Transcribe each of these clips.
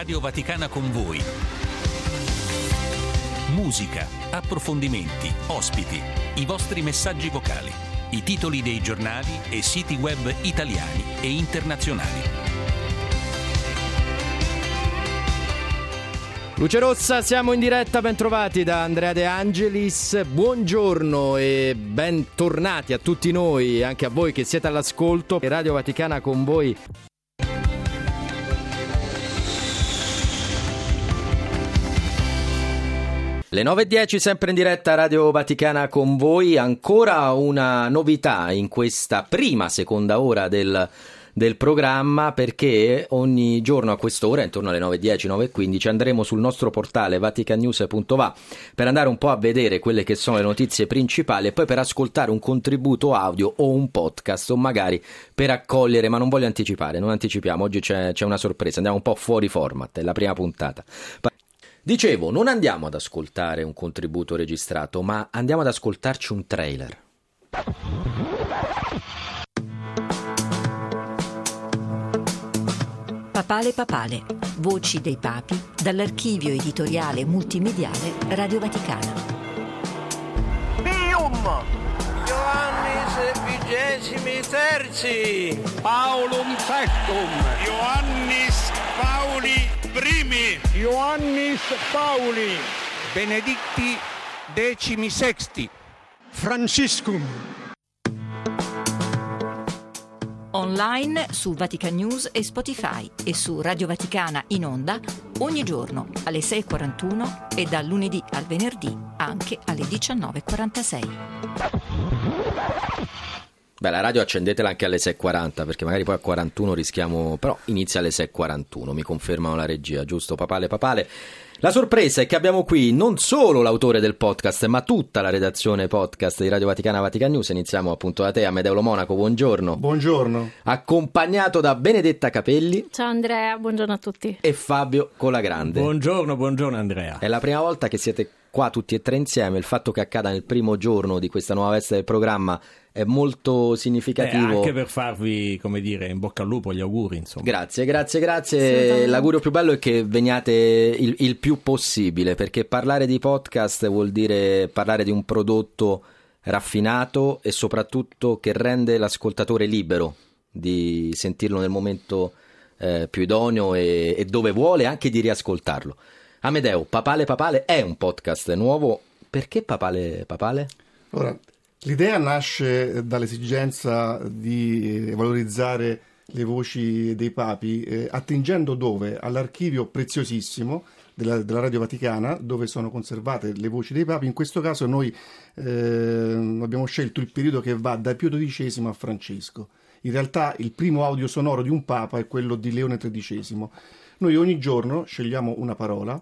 Radio Vaticana con voi. Musica, approfondimenti, ospiti, i vostri messaggi vocali, i titoli dei giornali e siti web italiani e internazionali. Luce Rossa, siamo in diretta, ben trovati da Andrea De Angelis, buongiorno e bentornati a tutti noi, anche a voi che siete all'ascolto. Radio Vaticana con voi. Le 9:10, sempre in diretta Radio Vaticana con voi. Ancora una novità in questa seconda ora del programma, perché ogni giorno a quest'ora, intorno alle 9:10, 9:15, andremo sul nostro portale vaticannews.va per andare un po' a vedere quelle che sono le notizie principali e poi per ascoltare un contributo audio o un podcast, o magari per accogliere, ma non voglio anticipare, non anticipiamo, oggi c'è una sorpresa, andiamo un po' fuori format, è la prima puntata. Dicevo, non andiamo ad ascoltare un contributo registrato, ma andiamo ad ascoltarci un trailer. Papale Papale, voci dei papi dall'archivio editoriale multimediale Radio Vaticana. Pium! Ioannis XXIII, Paulum Sextum, Ioannis Pauli I, Ioannis Pauli, Benedicti XVI, Franciscum. Online su Vatican News e Spotify e su Radio Vaticana in onda ogni giorno alle 6:41 e dal lunedì al venerdì anche alle 19:46. Beh, la radio accendetela anche alle 6:40, perché magari poi a 41 rischiamo, però inizia alle 6:41, mi confermano la regia, giusto Papale Papale? La sorpresa è che abbiamo qui non solo l'autore del podcast, ma tutta la redazione podcast di Radio Vaticana Vatican News. Iniziamo appunto da te, Amedeo Lo Monaco, buongiorno. Buongiorno. Accompagnato da Benedetta Capelli. Ciao Andrea, buongiorno a tutti. E Fabio Colagrande. Buongiorno Andrea. È la prima volta che siete qua tutti e tre insieme, il fatto che accada nel primo giorno di questa nuova veste del programma è molto significativo. Anche per farvi, come dire, in bocca al lupo, gli auguri, insomma. Grazie. L'augurio più bello è che veniate il più possibile, perché parlare di podcast vuol dire parlare di un prodotto raffinato e soprattutto che rende l'ascoltatore libero di sentirlo nel momento più idoneo e dove vuole, anche di riascoltarlo. Amedeo, Papale Papale è un podcast nuovo. Perché Papale Papale? Allora, l'idea nasce dall'esigenza di valorizzare le voci dei papi, attingendo dove? All'archivio preziosissimo della Radio Vaticana, dove sono conservate le voci dei papi. In questo caso noi abbiamo scelto il periodo che va da Pio XII a Francesco. In realtà il primo audio sonoro di un papa è quello di Leone XIII. Noi ogni giorno scegliamo una parola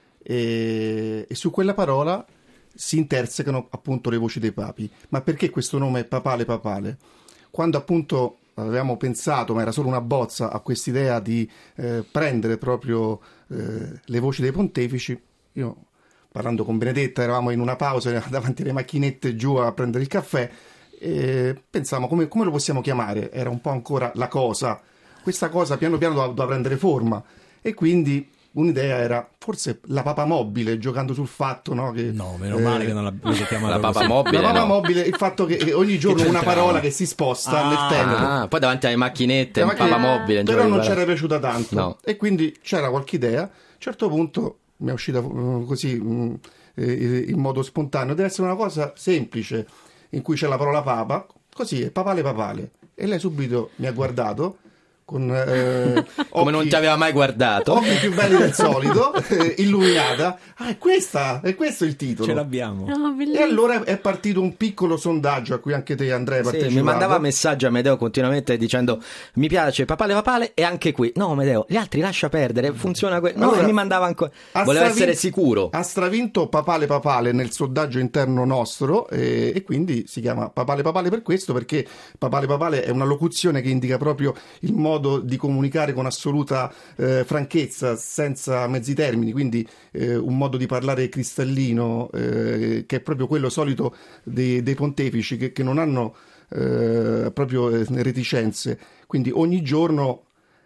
e su quella parola si intersecano appunto le voci dei papi. Ma perché questo nome Papale Papale? Quando appunto avevamo pensato, ma era solo una bozza, a quest'idea di prendere proprio le voci dei pontefici, io parlando con Benedetta eravamo in una pausa davanti alle macchinette giù a prendere il caffè e pensavamo come lo possiamo chiamare. Era un po' ancora la cosa, questa cosa piano piano doveva prendere forma e quindi un'idea era forse la papa mobile, giocando sul fatto, no? Che, no, meno male che non l'avete chiamata la papa mobile. La papa no. mobile, il fatto che ogni giorno una parola che si sposta nel tempo. Poi davanti alle macchinette, un papa mobile. Però non ci era piaciuta tanto. No. E quindi c'era qualche idea. A un certo punto mi è uscita così in modo spontaneo. Deve essere una cosa semplice, in cui c'è la parola papa, così è Papale Papale. E lei subito mi ha guardato con come non ti aveva mai guardato, occhi più belli del solito, illuminata. È questo il titolo, ce l'abbiamo. E allora è partito un piccolo sondaggio a cui anche te, Andrea, partecipato. Mi mandava messaggi a Amedeo continuamente dicendo mi piace Papale Papale e anche qui no Amedeo, gli altri lascia perdere, funziona allora, mi mandava ancora, voleva essere sicuro. Ha stravinto Papale Papale nel sondaggio interno nostro e quindi si chiama Papale Papale per questo, perché Papale Papale è una locuzione che indica proprio il modo di comunicare con assoluta franchezza, senza mezzi termini, quindi un modo di parlare cristallino, che è proprio quello solito dei pontefici, che non hanno proprio reticenze. Quindi ogni giorno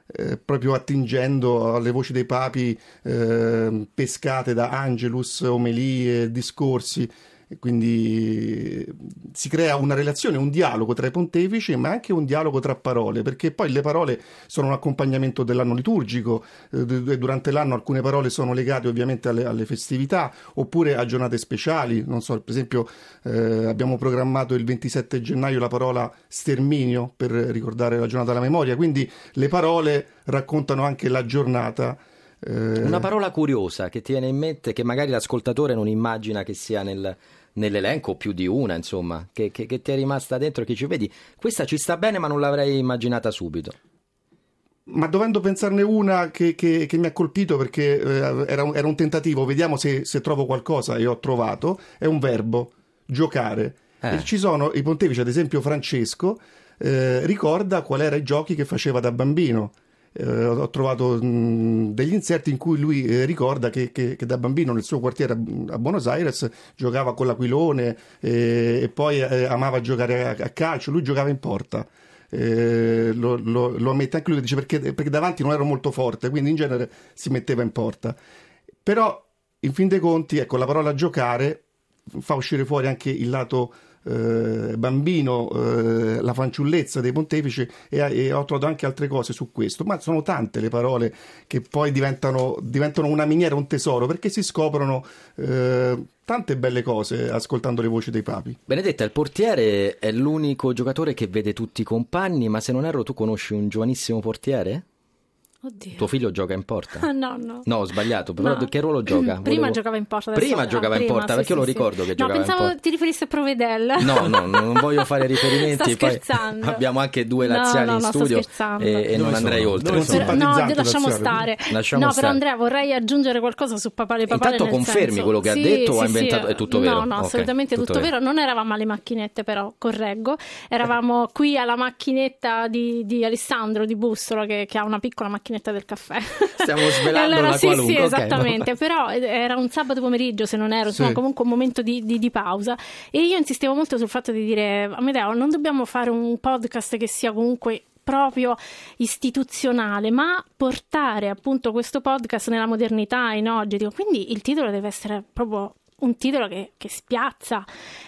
proprio attingendo alle voci dei papi pescate da Angelus, omelie, discorsi. Quindi si crea una relazione, un dialogo tra i pontefici, ma anche un dialogo tra parole, perché poi le parole sono un accompagnamento dell'anno liturgico. Durante l'anno alcune parole sono legate ovviamente alle festività oppure a giornate speciali. Non so, per esempio abbiamo programmato il 27 gennaio la parola sterminio per ricordare la giornata della memoria, quindi le parole raccontano anche la giornata. Una parola curiosa che ti viene in mente, che magari l'ascoltatore non immagina che sia nell'elenco, più di una, insomma, che ti è rimasta dentro e che ci vedi, questa ci sta bene ma non l'avrei immaginata subito. Ma dovendo pensarne una che mi ha colpito, perché era un tentativo, vediamo se trovo qualcosa, e ho trovato, è un verbo, giocare. E ci sono i pontefici, ad esempio Francesco, ricorda qual era i giochi che faceva da bambino. Ho trovato degli inserti in cui lui ricorda che da bambino nel suo quartiere a Buenos Aires giocava con l'aquilone e poi amava giocare a calcio. Lui giocava in porta. Lo ammette anche lui, dice perché davanti non ero molto forte, quindi in genere si metteva in porta. Però in fin dei conti, ecco, la parola giocare fa uscire fuori anche il lato bambino, la fanciullezza dei pontefici, e ho trovato anche altre cose su questo, ma sono tante le parole che poi diventano una miniera, un tesoro, perché si scoprono tante belle cose ascoltando le voci dei papi. Benedetta, il portiere è l'unico giocatore che vede tutti i compagni, ma se non erro tu conosci un giovanissimo portiere? Oddio. Tuo figlio gioca in porta? No. No, ho sbagliato, però No. che ruolo gioca? Prima giocava in porta. Prima giocava in porta, perché io lo ricordo che giocava in porta. Pensavo ti riferisse a Provedel. No, non voglio fare riferimenti. Sto scherzando. Poi abbiamo anche due laziali in studio e non andrei oltre. Lasciamo stare. Però Andrea, vorrei aggiungere qualcosa su Papale Papale. Intanto confermi quello che ha detto o ha inventato? È tutto vero? No, assolutamente tutto vero. Non eravamo alle macchinette, però, correggo. Eravamo qui alla macchinetta di Alessandro di Bussola, che ha una piccola macchinetta del caffè. Stiamo svelando allora, la qualunque. Sì, esattamente, però era un sabato pomeriggio, se non ero, insomma, comunque un momento di pausa, e io insistevo molto sul fatto di dire: Amedeo, non dobbiamo fare un podcast che sia comunque proprio istituzionale, ma portare appunto questo podcast nella modernità, in oggi. Quindi il titolo deve essere proprio un titolo che spiazza,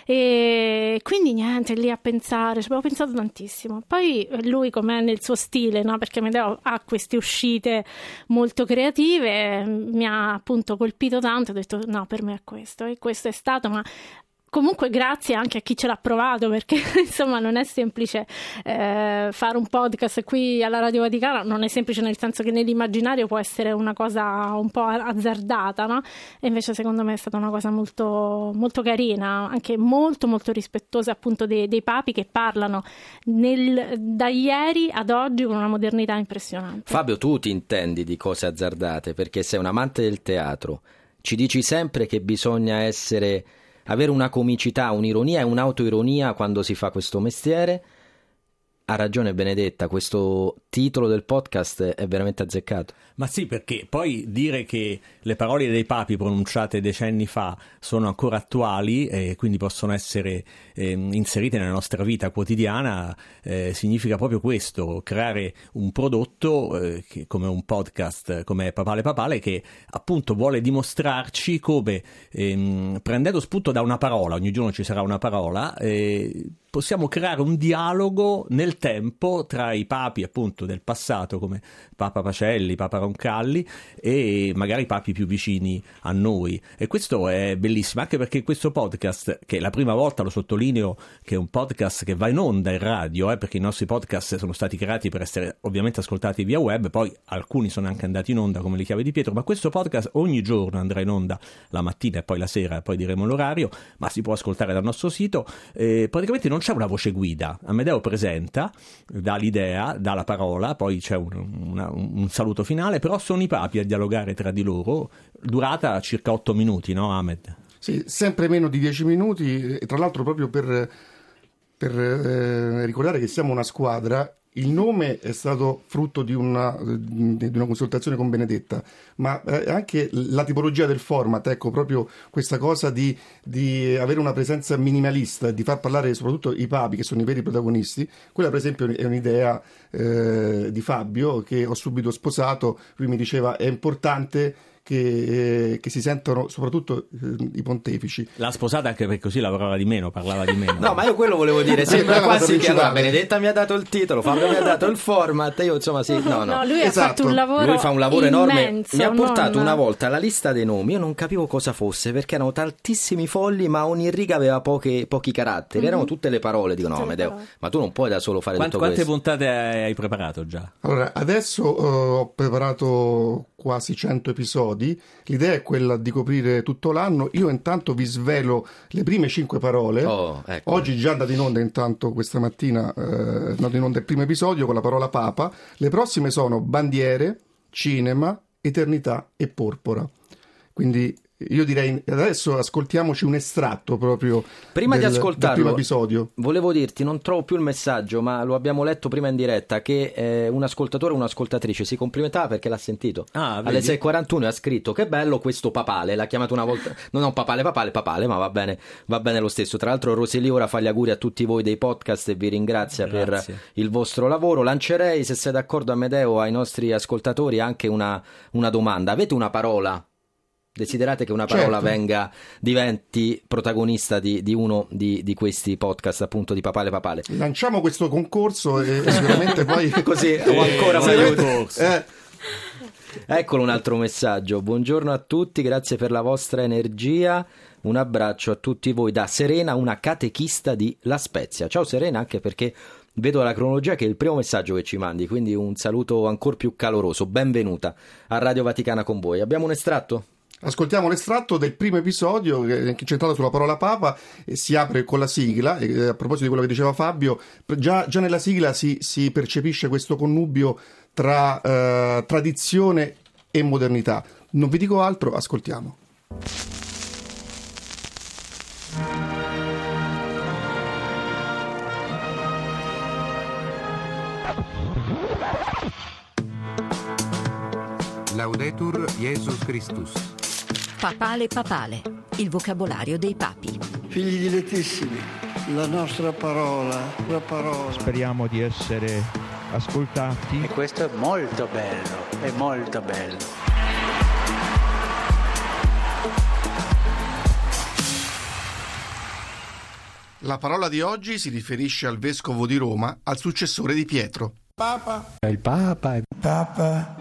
e quindi niente, lì a pensare, ci avevo pensato tantissimo. Poi lui, com'è nel suo stile, no? Perché Amedeo ha queste uscite molto creative, mi ha appunto colpito tanto, ho detto no, per me è questo, e questo è stato, ma comunque grazie anche a chi ce l'ha provato, perché insomma non è semplice fare un podcast qui alla Radio Vaticana, non è semplice nel senso che nell'immaginario può essere una cosa un po' azzardata, no? E invece secondo me è stata una cosa molto, molto carina, anche molto molto rispettosa appunto dei papi, che parlano da ieri ad oggi con una modernità impressionante. Fabio, tu ti intendi di cose azzardate perché sei un amante del teatro, ci dici sempre che bisogna avere una comicità, un'ironia e un'autoironia quando si fa questo mestiere. Ha ragione Benedetta, questo titolo del podcast è veramente azzeccato. Ma sì, perché poi dire che le parole dei papi pronunciate decenni fa sono ancora attuali e quindi possono essere inserite nella nostra vita quotidiana significa proprio questo: creare un prodotto come un podcast, come Papale Papale, che appunto vuole dimostrarci come prendendo spunto da una parola, ogni giorno ci sarà una parola, possiamo creare un dialogo nel tempo tra i papi appunto del passato, come Papa Pacelli, Papa Roncalli, e magari i papi più vicini a noi. E questo è bellissimo, anche perché questo podcast, che è la prima volta, lo sottolineo, che è un podcast che va in onda in radio, perché i nostri podcast sono stati creati per essere ovviamente ascoltati via web, poi alcuni sono anche andati in onda come le Chiavi di Pietro, ma questo podcast ogni giorno andrà in onda, la mattina e poi la sera, poi diremo l'orario, ma si può ascoltare dal nostro sito. Praticamente non c'è una voce guida, Amedeo presenta, dà l'idea, dà la parola, poi c'è un saluto finale, però sono i papi a dialogare tra di loro, durata circa 8 minuti, no Ahmed? Sì, sempre meno di 10 minuti, e tra l'altro proprio per ricordare che siamo una squadra, il nome è stato frutto di una consultazione con Benedetta, ma anche la tipologia del format, ecco, proprio questa cosa di avere una presenza minimalista, di far parlare soprattutto i papi, che sono i veri protagonisti. Quella per esempio è un'idea di Fabio, che ho subito sposato. Lui mi diceva è importante che si sentono soprattutto i pontefici. L'ha sposata anche perché così lavorava di meno, parlava di meno. No, ma io quello volevo dire, sembra quasi che allora Benedetta mi ha dato il titolo, Fabio mi ha dato il format, io insomma sì, no. Lui ha fatto un lavoro, lui fa un lavoro enorme, immenso, mi ha portato una volta la lista dei nomi, io non capivo cosa fosse, perché erano tantissimi fogli, ma ogni riga aveva pochi caratteri, erano tutte le parole, dico no, Amedeo, ma tu non puoi da solo fare tutto quante questo. Quante puntate hai preparato già? Allora, adesso ho preparato quasi 100 episodi, l'idea è quella di coprire tutto l'anno. Io intanto vi svelo le prime 5 parole. Ecco. Oggi già è andato in onda, intanto questa mattina è andato in onda il primo episodio con la parola Papa. Le prossime sono bandiere, cinema, eternità e porpora. Quindi io direi adesso ascoltiamoci un estratto proprio prima di ascoltarlo, del primo episodio. Volevo dirti, non trovo più il messaggio, ma lo abbiamo letto prima in diretta, che un ascoltatore o un'ascoltatrice si complimentava perché l'ha sentito alle 6:41 e ha scritto che bello questo papale, l'ha chiamato una volta, non papale, ma va bene lo stesso. Tra l'altro Roseli ora fa gli auguri a tutti voi dei podcast e vi ringrazia per il vostro lavoro. Lancerei, se sei d'accordo Amedeo, ai nostri ascoltatori anche una domanda. Avete una parola? Desiderate che una parola diventi protagonista di uno di questi podcast, appunto, di Papale? Lanciamo questo concorso e sicuramente poi così o ancora meglio. Eccolo un altro messaggio. Buongiorno a tutti, grazie per la vostra energia. Un abbraccio a tutti voi da Serena, una catechista di La Spezia. Ciao Serena, anche perché vedo la cronologia che è il primo messaggio che ci mandi, quindi un saluto ancora più caloroso. Benvenuta a Radio Vaticana con voi. Abbiamo un estratto? Ascoltiamo l'estratto del primo episodio che è incentrato sulla parola Papa e si apre con la sigla. E a proposito di quello che diceva Fabio, già nella sigla si percepisce questo connubio tra tradizione e modernità. Non vi dico altro, ascoltiamo. Laudetur Jesus Christus. Papale, il vocabolario dei papi. Figli dilettissimi, la nostra parola. Speriamo di essere ascoltati. E questo è molto bello. La parola di oggi si riferisce al vescovo di Roma, al successore di Pietro. Il Papa.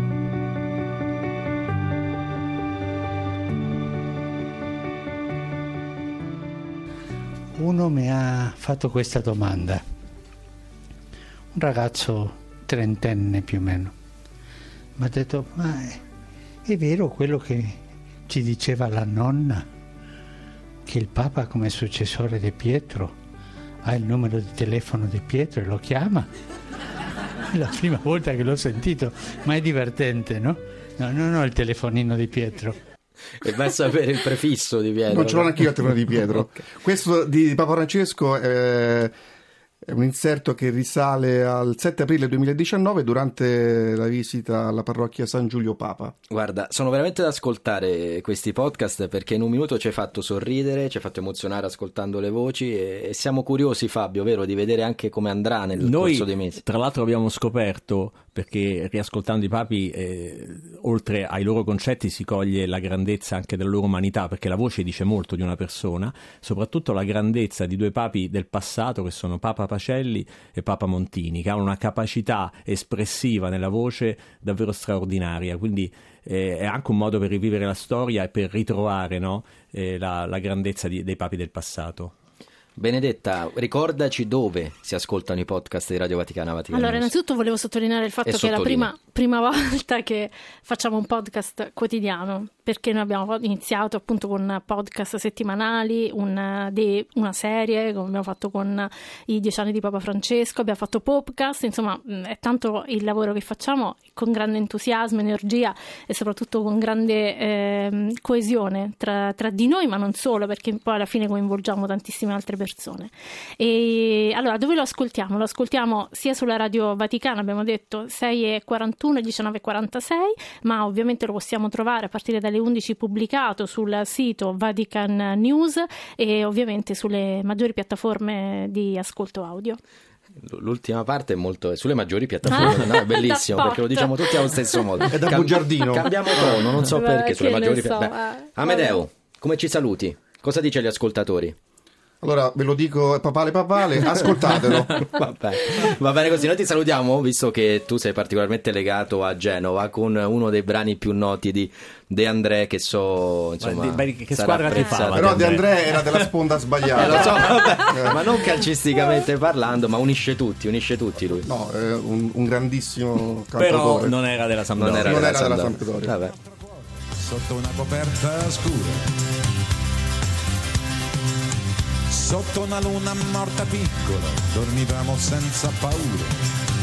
Uno mi ha fatto questa domanda, un ragazzo trentenne più o meno, mi ha detto: ma è vero quello che ci diceva la nonna, che il Papa come successore di Pietro ha il numero di telefono di Pietro e lo chiama? È la prima volta che l'ho sentito, ma è divertente, no? No, non ho il telefonino di Pietro. E vai a sapere il prefisso di Pietro. Non ce l'ho neanche io il telefono di Pietro. Okay. Questo di Papa Francesco è un inserto che risale al 7 aprile 2019 durante la visita alla parrocchia San Giulio Papa. Guarda, sono veramente da ascoltare questi podcast perché in un minuto ci hai fatto sorridere, ci hai fatto emozionare ascoltando le voci e siamo curiosi, Fabio, vero, di vedere anche come andrà nel corso dei mesi. Tra l'altro abbiamo scoperto, perché riascoltando i papi, oltre ai loro concetti si coglie la grandezza anche della loro umanità, perché la voce dice molto di una persona, soprattutto la grandezza di due papi del passato che sono Papa Pacelli e Papa Montini, che hanno una capacità espressiva nella voce davvero straordinaria, quindi è anche un modo per rivivere la storia e per ritrovare, no, la grandezza dei papi del passato. Benedetta, ricordaci dove si ascoltano i podcast di Radio Vaticana. Allora, innanzitutto volevo sottolineare il fatto che è la prima volta che facciamo un podcast quotidiano, perché noi abbiamo iniziato appunto con podcast settimanali, una serie, come abbiamo fatto con i 10 anni di Papa Francesco, abbiamo fatto podcast, insomma è tanto il lavoro che facciamo con grande entusiasmo, energia e soprattutto con grande coesione tra di noi, ma non solo, perché poi alla fine coinvolgiamo tantissime altre persone. persone. E allora, dove lo ascoltiamo? Lo ascoltiamo sia sulla Radio Vaticana, abbiamo detto 6:41 e 19:46, ma ovviamente lo possiamo trovare a partire dalle 11 pubblicato sul sito Vatican News e ovviamente sulle maggiori piattaforme di ascolto audio. L'ultima parte è molto sulle maggiori piattaforme, no? È bellissimo perché lo diciamo tutti allo stesso modo. È da bugiardino. Cambiamo tono, non so perché sulle maggiori piattaforme. Amedeo, come ci saluti? Cosa dice agli ascoltatori? Allora ve lo dico papale, ascoltatelo. Va bene così, noi ti salutiamo visto che tu sei particolarmente legato a Genova con uno dei brani più noti di De André, che so insomma che squadra ti fa? Però De André era della sponda sbagliata. Lo so, vabbè, ma non calcisticamente parlando, ma unisce tutti lui. No, è un grandissimo cantautore. Però non era della Sampdoria. Non era della Sampdoria. Vabbè. Sotto una coperta scura, sotto una luna morta piccola, dormivamo senza paura.